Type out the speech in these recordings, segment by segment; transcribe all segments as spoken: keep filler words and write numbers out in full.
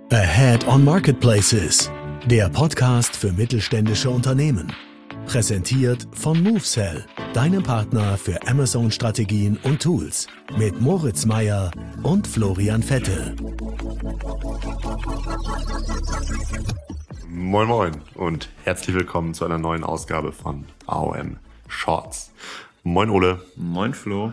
Ahead on Marketplaces, der Podcast für mittelständische Unternehmen. Präsentiert von MoveSell, deinem Partner für Amazon-Strategien und Tools. Mit Moritz Meyer und Florian Vettel. Moin Moin und herzlich willkommen zu einer neuen Ausgabe von A O M Shorts. Moin Ole. Moin Flo.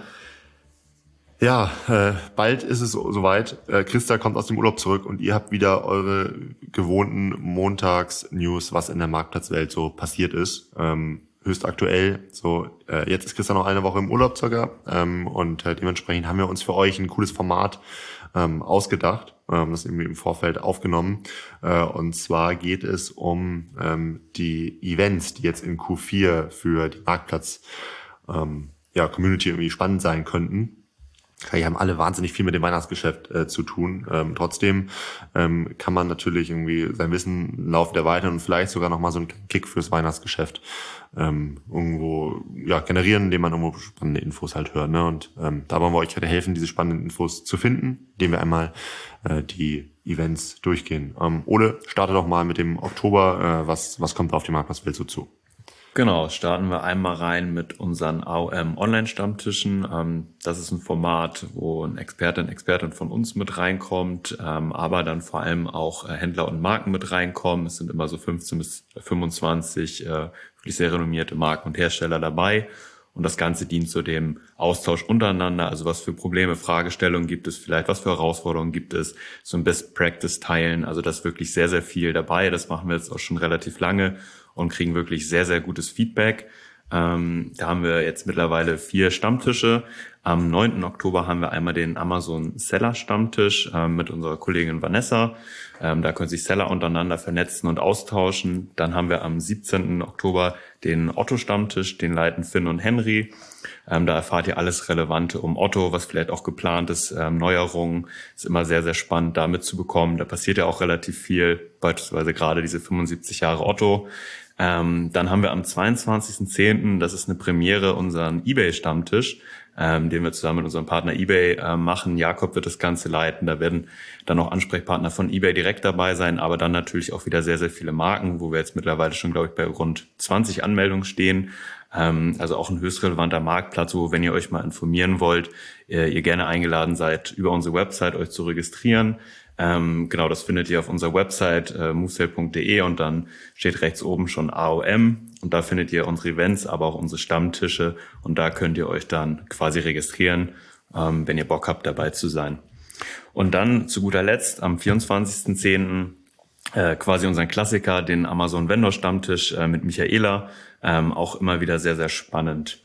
Ja, äh, bald ist es soweit. Äh, Christa kommt aus dem Urlaub zurück und ihr habt wieder eure gewohnten Montags-News, was in der Marktplatzwelt so passiert ist. Ähm, höchst aktuell. So, äh, jetzt ist Christa noch eine Woche im Urlaub circa ähm, und äh, dementsprechend haben wir uns für euch ein cooles Format ähm, ausgedacht. Ähm, das irgendwie im Vorfeld aufgenommen. Äh, und zwar geht es um ähm, die Events, die jetzt in Q vier für die Marktplatz ähm, ja, Community irgendwie spannend sein könnten. Die haben alle wahnsinnig viel mit dem Weihnachtsgeschäft äh, zu tun. Ähm, trotzdem ähm, kann man natürlich irgendwie sein Wissen im Laufe der Weiter und vielleicht sogar nochmal so einen Kick fürs Weihnachtsgeschäft ähm, irgendwo ja generieren, indem man irgendwo spannende Infos halt hört. Ne? Und ähm, da wollen wir euch heute helfen, diese spannenden Infos zu finden, indem wir einmal äh, die Events durchgehen. Ähm, Ole, starte doch mal mit dem Oktober. Äh, was was kommt auf die Marktplatzwelt so zu? Genau, starten wir einmal rein mit unseren A O M Online-Stammtischen. Das ist ein Format, wo ein Experte, eine Expertin von uns mit reinkommt, aber dann vor allem auch Händler und Marken mit reinkommen. Es sind immer so fünfzehn bis fünfundzwanzig wirklich sehr renommierte Marken und Hersteller dabei. Und das Ganze dient zu dem Austausch untereinander, also was für Probleme, Fragestellungen gibt es vielleicht, was für Herausforderungen gibt es, so ein Best Practice teilen, also das ist wirklich sehr, sehr viel dabei. Das machen wir jetzt auch schon relativ lange und kriegen wirklich sehr, sehr gutes Feedback. Ähm, da haben wir jetzt mittlerweile vier Stammtische. Am neunten Oktober haben wir einmal den Amazon Seller Stammtisch ähm, mit unserer Kollegin Vanessa. Ähm, da können sich Seller untereinander vernetzen und austauschen. Dann haben wir am siebzehnten Oktober den Otto Stammtisch, den leiten Finn und Henry. Ähm, da erfahrt ihr alles Relevante um Otto, was vielleicht auch geplant ist, ähm, Neuerungen. Ist immer sehr, sehr spannend, da mitzubekommen. Da passiert ja auch relativ viel, beispielsweise gerade diese fünfundsiebzig Jahre Otto. Ähm, dann haben wir am zweiundzwanzigsten zehnten, das ist eine Premiere, unseren eBay-Stammtisch, ähm, den wir zusammen mit unserem Partner eBay äh, machen. Jakob wird das Ganze leiten. Da werden dann auch Ansprechpartner von eBay direkt dabei sein, aber dann natürlich auch wieder sehr, sehr viele Marken, wo wir jetzt mittlerweile schon, glaube ich, bei rund zwanzig Anmeldungen stehen. Ähm, also auch ein höchst relevanter Marktplatz, wo, wenn ihr euch mal informieren wollt, äh, ihr gerne eingeladen seid, über unsere Website euch zu registrieren. Ähm, genau, das findet ihr auf unserer Website äh, movesell punkt de und dann steht rechts oben schon A O M und da findet ihr unsere Events, aber auch unsere Stammtische und da könnt ihr euch dann quasi registrieren, ähm, wenn ihr Bock habt, dabei zu sein. Und dann zu guter Letzt am vierundzwanzigsten zehnten äh, quasi unseren Klassiker, den Amazon Vendor Stammtisch äh, mit Michaela, ähm, auch immer wieder sehr, sehr spannend.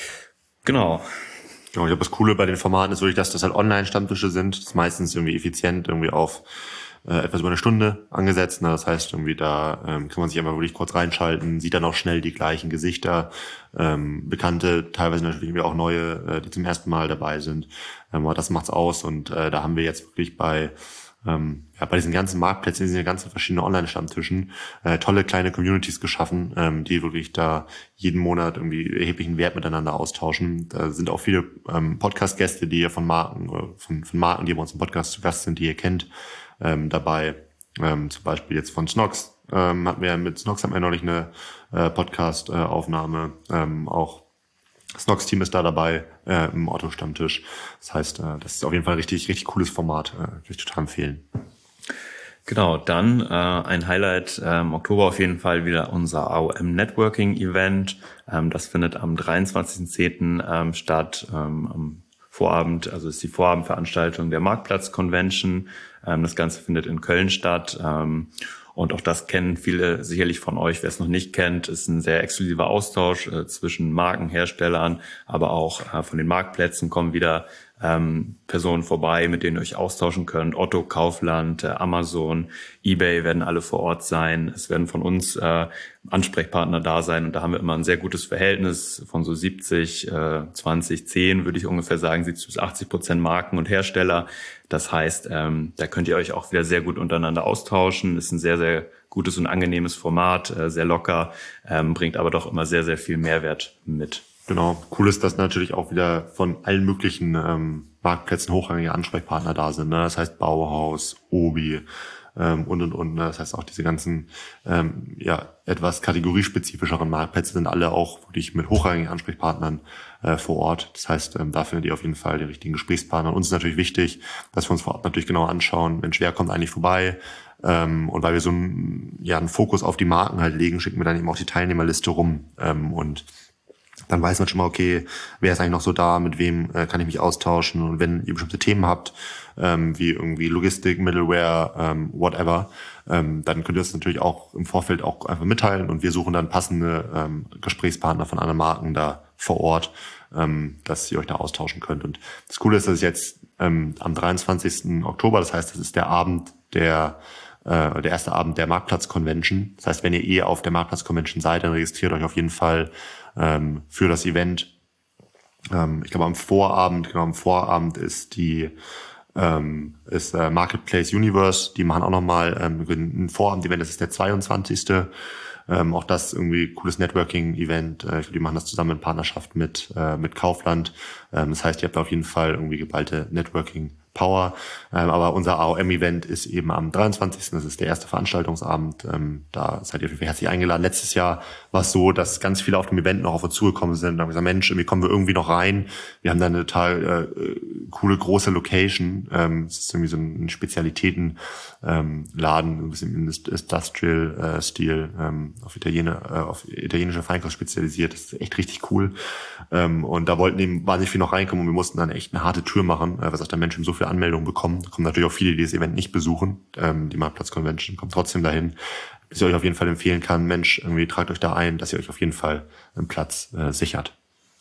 Genau. Ja, ich glaube, das Coole bei den Formaten ist wirklich, dass das halt Online-Stammtische sind. Das ist meistens irgendwie effizient, irgendwie auf äh, etwas über eine Stunde angesetzt. Ne? Das heißt, irgendwie da ähm, kann man sich einfach wirklich kurz reinschalten, sieht dann auch schnell die gleichen Gesichter, ähm, Bekannte, teilweise natürlich irgendwie auch neue, äh, die zum ersten Mal dabei sind. Ähm, aber das macht's aus und äh, da haben wir jetzt wirklich bei Ähm, ja, bei diesen ganzen Marktplätzen, diesen ganzen verschiedenen Online-Stammtischen äh, tolle kleine Communities geschaffen, ähm, die wirklich da jeden Monat irgendwie erheblichen Wert miteinander austauschen. Da sind auch viele ähm, Podcast-Gäste, die ihr von Marken, oder von, von Marken, die bei uns im Podcast zu Gast sind, die ihr kennt, ähm, dabei. Ähm, zum Beispiel jetzt von Snox. Ähm, hatten wir mit Snox haben wir neulich eine äh, Podcast-Aufnahme, ähm, auch Snox-Team ist da dabei äh, im Otto-Stammtisch. Das heißt, äh, das ist auf jeden Fall ein richtig, richtig cooles Format. Äh, kann ich total empfehlen. Genau, dann äh, ein Highlight äh, im Oktober auf jeden Fall wieder unser A O M Networking Event. Ähm, das findet am dreiundzwanzigsten zehnten Ähm, statt, ähm, am Vorabend, also ist die Vorabendveranstaltung der Marktplatz Convention. Ähm, das Ganze findet in Köln statt. Ähm, Und auch das kennen viele sicherlich von euch. Wer es noch nicht kennt, ist ein sehr exklusiver Austausch äh, zwischen Marken, Herstellern, aber auch äh, von den Marktplätzen kommen wieder ähm, Personen vorbei, mit denen ihr euch austauschen könnt. Otto, Kaufland, äh, Amazon, eBay werden alle vor Ort sein. Es werden von uns äh, Ansprechpartner da sein und da haben wir immer ein sehr gutes Verhältnis von so siebzig, äh, zwanzig, zehn würde ich ungefähr sagen, siebzig bis achtzig Prozent Marken und Hersteller. Das heißt, ähm, da könnt ihr euch auch wieder sehr gut untereinander austauschen. Ist ein sehr, sehr gutes und angenehmes Format, äh, sehr locker, ähm, bringt aber doch immer sehr, sehr viel Mehrwert mit. Genau. Cool ist, dass natürlich auch wieder von allen möglichen ähm, Marktplätzen hochrangige Ansprechpartner da sind. Ne? Das heißt Bauhaus, Obi, ähm, und und und. Das heißt auch diese ganzen ähm, ja etwas kategoriespezifischeren Marktplätze sind alle auch wirklich mit hochrangigen Ansprechpartnern äh, vor Ort. Das heißt, ähm, da findet ihr auf jeden Fall die richtigen Gesprächspartner. Und uns ist natürlich wichtig, dass wir uns vor Ort natürlich genau anschauen, Mensch, wer kommt eigentlich vorbei? Ähm, und weil wir so einen, ja, einen Fokus auf die Marken halt legen, schicken wir dann eben auch die Teilnehmerliste rum. Ähm, und dann weiß man schon mal, okay, wer ist eigentlich noch so da, mit wem äh, kann ich mich austauschen. Und wenn ihr bestimmte Themen habt, ähm, wie irgendwie Logistik, Middleware, ähm, whatever, ähm, dann könnt ihr das natürlich auch im Vorfeld auch einfach mitteilen. Und wir suchen dann passende ähm, Gesprächspartner von anderen Marken da vor Ort, ähm, dass ihr euch da austauschen könnt. Und das Coole ist, dass es jetzt ähm, am dreiundzwanzigsten Oktober, das heißt, das ist der Abend der der erste Abend der Marktplatz-Convention. Das heißt, wenn ihr eh auf der Marktplatz-Convention seid, dann registriert euch auf jeden Fall ähm, für das Event. Ähm, ich glaube, am Vorabend, genau, am Vorabend ist die ähm, ist äh, Marketplace Universe. Die machen auch nochmal ähm, ein Vorabend-Event, das ist der zweiundzwanzigste Ähm, auch das irgendwie cooles Networking-Event. Äh, ich glaube, die machen das zusammen in Partnerschaft mit äh, mit Kaufland. Ähm, das heißt, ihr habt auf jeden Fall irgendwie geballte Networking Power. Ähm, aber unser A O M-Event ist eben am dreiundzwanzigsten Das ist der erste Veranstaltungsabend. Ähm, da seid ihr auf jeden Fall herzlich eingeladen. Letztes Jahr war es so, dass ganz viele auf dem Event noch auf uns zugekommen sind und haben gesagt, Mensch, wie kommen wir irgendwie noch rein? Wir haben da eine total äh, coole, große Location. Ähm, es ist irgendwie so ein Spezialitätenladen, ähm, ein bisschen im Industrial-Stil, äh, ähm, auf, Italiener, äh, auf italienische Feinkost spezialisiert. Das ist echt richtig cool. Ähm, und da wollten eben wahnsinnig viel noch reinkommen und wir mussten dann echt eine harte Tür machen, äh, was auch der Mensch so viele Anmeldungen bekommen. Da kommen natürlich auch viele, die das Event nicht besuchen. Ähm, die Marktplatz-Convention kommt trotzdem dahin. Was ich euch auf jeden Fall empfehlen kann, Mensch, irgendwie tragt euch da ein, dass ihr euch auf jeden Fall einen Platz äh, sichert.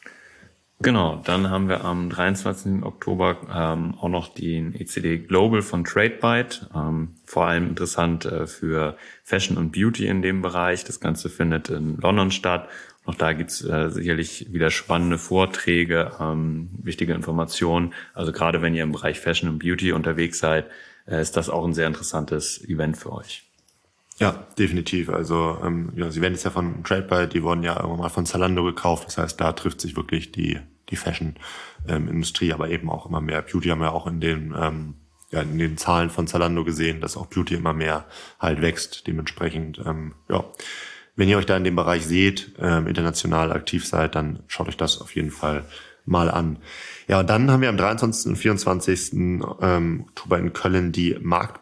Genau, dann haben wir am dreiundzwanzigsten Oktober ähm, auch noch den E C D Global von TradeByte. Ähm, vor allem interessant äh, für Fashion und Beauty in dem Bereich. Das Ganze findet in London statt. Auch da gibt's äh, sicherlich wieder spannende Vorträge, ähm, wichtige Informationen. Also gerade wenn ihr im Bereich Fashion und Beauty unterwegs seid, äh, ist das auch ein sehr interessantes Event für euch. Ja, definitiv. Also ähm, ja, das Event ist ja von TradeByte, die wurden ja irgendwann mal von Zalando gekauft. Das heißt, da trifft sich wirklich die die Fashion-Industrie, ähm, aber eben auch immer mehr. Beauty haben wir auch in den ähm, ja in den Zahlen von Zalando gesehen, dass auch Beauty immer mehr halt wächst. Dementsprechend ähm, ja. Wenn ihr euch da in dem Bereich seht, ähm, international aktiv seid, dann schaut euch das auf jeden Fall mal an. Ja, und dann haben wir am dreiundzwanzigsten und vierundzwanzigsten Ähm, Oktober in Köln die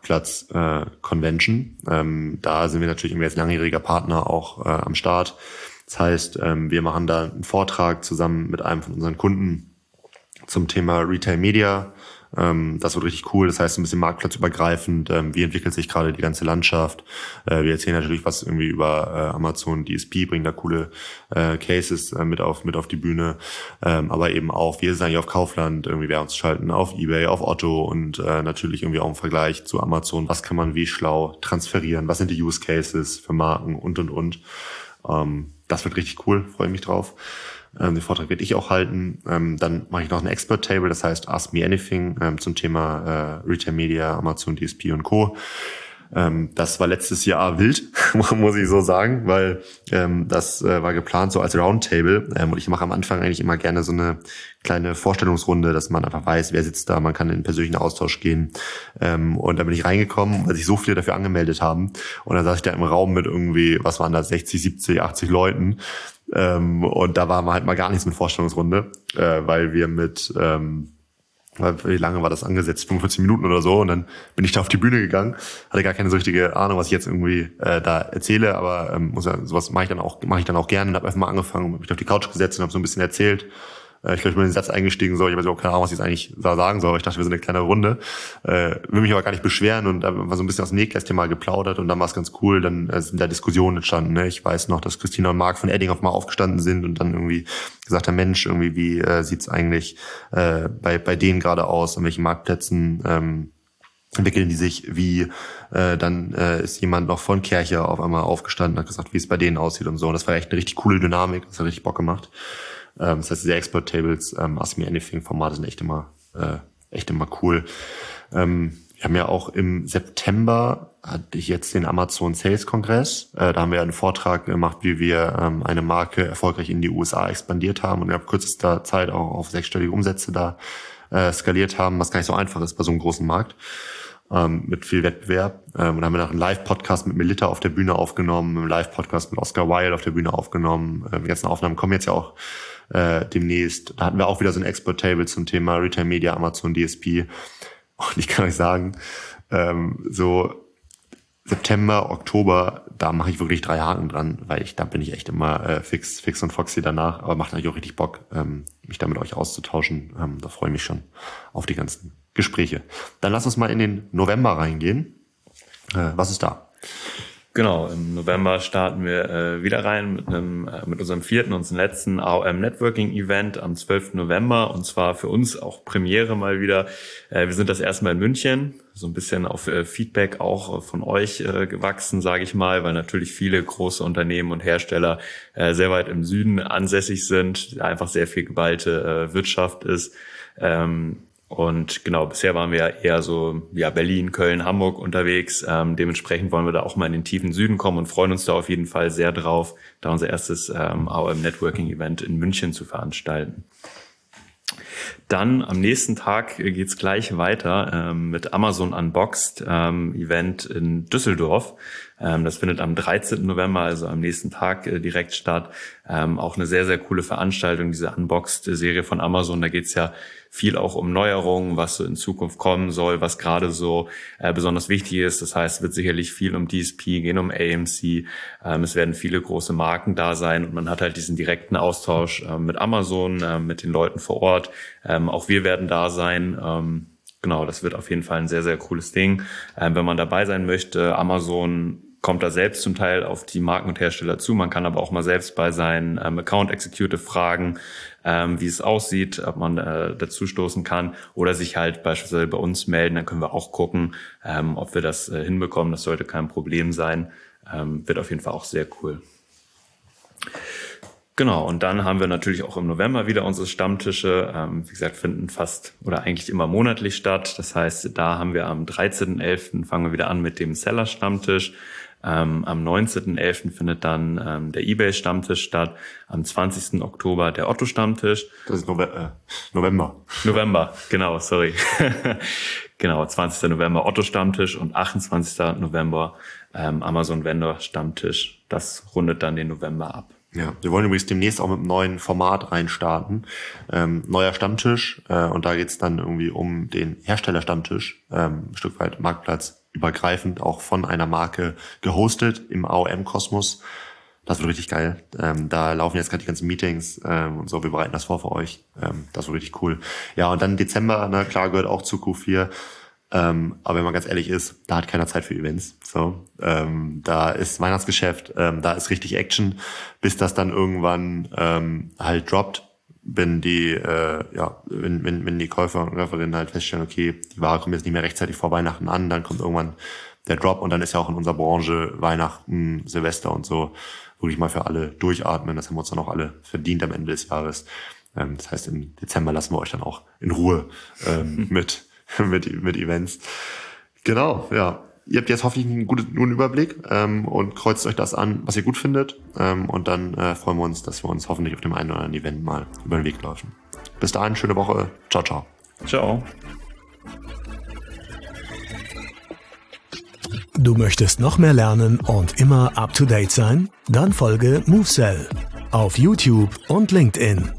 Marktplatz-Convention. Äh, ähm, da sind wir natürlich irgendwie als langjähriger Partner auch äh, am Start. Das heißt, ähm, wir machen da einen Vortrag zusammen mit einem von unseren Kunden zum Thema Retail Media. Ähm, das wird richtig cool. Das heißt, ein bisschen marktplatzübergreifend. Ähm, wie entwickelt sich gerade die ganze Landschaft? Äh, wir erzählen natürlich was irgendwie über äh, Amazon D S P, bringen da coole äh, Cases äh, mit auf mit auf die Bühne. Ähm, aber eben auch, wir sind eigentlich auf Kaufland, irgendwie Werbung zu schalten, auf eBay, auf Otto und äh, natürlich irgendwie auch im Vergleich zu Amazon. Was kann man wie schlau transferieren? Was sind die Use Cases für Marken und und und? Ähm, das wird richtig cool. Freue mich drauf. Ähm, den Vortrag werde ich auch halten. Ähm, dann mache ich noch ein Expert Table, das heißt Ask Me Anything ähm, zum Thema äh, Retail Media, Amazon D S P und Co. Ähm, das war letztes Jahr wild, muss ich so sagen, weil ähm, das äh, war geplant so als Roundtable. Ähm, und ich mache am Anfang eigentlich immer gerne so eine kleine Vorstellungsrunde, dass man einfach weiß, wer sitzt da, man kann in den persönlichen Austausch gehen. Ähm, und da bin ich reingekommen, weil sich so viele dafür angemeldet haben. Und dann saß ich da im Raum mit irgendwie, was waren da, sechzig, siebzig, achtzig Leuten. Ähm, und da war halt mal gar nichts mit Vorstellungsrunde, äh, weil wir mit, ähm, wie lange war das angesetzt? fünfundvierzig Minuten oder so. Und dann bin ich da auf die Bühne gegangen, hatte gar keine so richtige Ahnung, was ich jetzt irgendwie äh, da erzähle, aber ähm, muss ja, sowas mache ich dann auch, mache ich dann auch gerne und habe einfach mal angefangen und mich auf die Couch gesetzt und habe so ein bisschen erzählt. Ich glaube, ich bin in den Satz eingestiegen, so, ich weiß überhaupt keine Ahnung, was ich jetzt eigentlich sagen soll. Ich dachte, wir sind eine kleine Runde. Äh, will mich aber gar nicht beschweren und da war so ein bisschen aus dem Nähkästchen mal geplaudert und dann war es ganz cool. Dann äh, sind da Diskussionen entstanden. Ne? Ich weiß noch, dass Christina und Marc von Eddinghoff mal aufgestanden sind und dann irgendwie gesagt haben, Mensch, irgendwie, wie äh, sieht's eigentlich äh, bei bei denen gerade aus, an welchen Marktplätzen ähm, entwickeln die sich, wie äh, dann äh, ist jemand noch von Kercher auf einmal aufgestanden und hat gesagt, wie es bei denen aussieht und so. Und das war echt eine richtig coole Dynamik, das hat richtig Bock gemacht. Das heißt, diese Expert Tables, ähm, Ask Me Anything Formate sind echt immer, äh, echt immer cool. Ähm, wir haben ja auch im September hatte ich jetzt den Amazon Sales Kongress. Äh, da haben wir einen Vortrag gemacht, wie wir ähm, eine Marke erfolgreich in die U S A expandiert haben und in kürzester Zeit auch auf sechsstellige Umsätze da äh, skaliert haben, was gar nicht so einfach ist bei so einem großen Markt. ähm, mit viel Wettbewerb. Ähm, und dann haben wir noch einen Live-Podcast mit Melita auf der Bühne aufgenommen, einen Live-Podcast mit Oscar Wilde auf der Bühne aufgenommen. Ähm, die ganzen Aufnahmen kommen jetzt ja auch äh, demnächst. Da hatten wir auch wieder so ein Expert-Table zum Thema Retail Media, Amazon, D S P. Und ich kann euch sagen, ähm, so September, Oktober, da mache ich wirklich drei Haken dran, weil ich da bin ich echt immer äh, fix, fix und foxy danach. Aber macht natürlich auch richtig Bock, ähm, mich da mit euch auszutauschen. Ähm, da freue ich mich schon auf die ganzen Gespräche. Dann lass uns mal in den November reingehen. Äh, was ist da? Genau, im November starten wir äh, wieder rein mit einem äh, mit unserem vierten, unserem letzten A O M Networking Event am zwölften November, und zwar für uns auch Premiere mal wieder. Äh, wir sind das erste Mal in München, so ein bisschen auf äh, Feedback auch äh, von euch äh, gewachsen, sage ich mal, weil natürlich viele große Unternehmen und Hersteller äh, sehr weit im Süden ansässig sind, einfach sehr viel geballte äh, Wirtschaft ist. Ähm, Und genau, bisher waren wir eher so ja Berlin, Köln, Hamburg unterwegs. Ähm, dementsprechend wollen wir da auch mal in den tiefen Süden kommen und freuen uns da auf jeden Fall sehr drauf, da unser erstes ähm, A O M Networking Event in München zu veranstalten. Dann am nächsten Tag geht's gleich weiter ähm, mit Amazon Unboxed ähm, Event in Düsseldorf. Ähm, das findet am dreizehnten November, also am nächsten Tag äh, direkt statt. Ähm, auch eine sehr, sehr coole Veranstaltung, diese Unboxed-Serie von Amazon. Da geht's ja viel auch um Neuerungen, was so in Zukunft kommen soll, was gerade so äh, besonders wichtig ist. Das heißt, es wird sicherlich viel um D S P gehen, um A M C. Ähm, es werden viele große Marken da sein und man hat halt diesen direkten Austausch äh, mit Amazon, äh, mit den Leuten vor Ort. Ähm, auch wir werden da sein. Ähm, genau, das wird auf jeden Fall ein sehr, sehr cooles Ding. Ähm, wenn man dabei sein möchte, Amazon kommt da selbst zum Teil auf die Marken und Hersteller zu. Man kann aber auch mal selbst bei seinen ähm, Account Executive fragen, ähm, wie es aussieht, ob man äh, dazu stoßen kann oder sich halt beispielsweise bei uns melden. Dann können wir auch gucken, ähm, ob wir das äh, hinbekommen. Das sollte kein Problem sein. Ähm, wird auf jeden Fall auch sehr cool. Genau, und dann haben wir natürlich auch im November wieder unsere Stammtische. Ähm, wie gesagt, finden fast oder eigentlich immer monatlich statt. Das heißt, da haben wir am dreizehnten elften fangen wir wieder an mit dem Seller-Stammtisch. Ähm, am neunzehnten elften findet dann ähm, der eBay-Stammtisch statt. Am zwanzigsten Oktober der Otto-Stammtisch. Das ist Nove- äh, November. November, genau, sorry. Genau, zwanzigsten November Otto-Stammtisch und achtundzwanzigsten November ähm, Amazon-Vendor-Stammtisch. Das rundet dann den November ab. Ja, wir wollen übrigens demnächst auch mit einem neuen Format reinstarten. Ähm, neuer Stammtisch äh, und da geht's dann irgendwie um den Herstellerstammtisch, ähm, ein Stück weit marktplatzübergreifend, auch von einer Marke gehostet im A O M-Kosmos. Das wird richtig geil. Ähm, da laufen jetzt gerade die ganzen Meetings ähm, und so, wir bereiten das vor für euch. Ähm, das wird richtig cool. Ja, und dann Dezember, na klar, gehört auch zu Q vier. Ähm, aber wenn man ganz ehrlich ist, da hat keiner Zeit für Events. So, ähm, da ist Weihnachtsgeschäft, ähm, da ist richtig Action, bis das dann irgendwann ähm, halt droppt, wenn die, äh, ja, wenn, wenn, wenn die Käufer und Käuferinnen halt feststellen, okay, die Ware kommt jetzt nicht mehr rechtzeitig vor Weihnachten an, dann kommt irgendwann der Drop und dann ist ja auch in unserer Branche Weihnachten, Silvester und so wirklich mal für alle durchatmen. Das haben wir uns dann auch alle verdient am Ende des Jahres. Ähm, das heißt, im Dezember lassen wir euch dann auch in Ruhe ähm, mit mit, mit Events. Genau, ja. Ihr habt jetzt hoffentlich einen guten, guten Überblick ähm, und kreuzt euch das an, was ihr gut findet. Ähm, und dann äh, freuen wir uns, dass wir uns hoffentlich auf dem einen oder anderen Event mal über den Weg laufen. Bis dahin, schöne Woche. Ciao, ciao. Ciao. Du möchtest noch mehr lernen und immer up to date sein? Dann folge MoveSell auf YouTube und LinkedIn.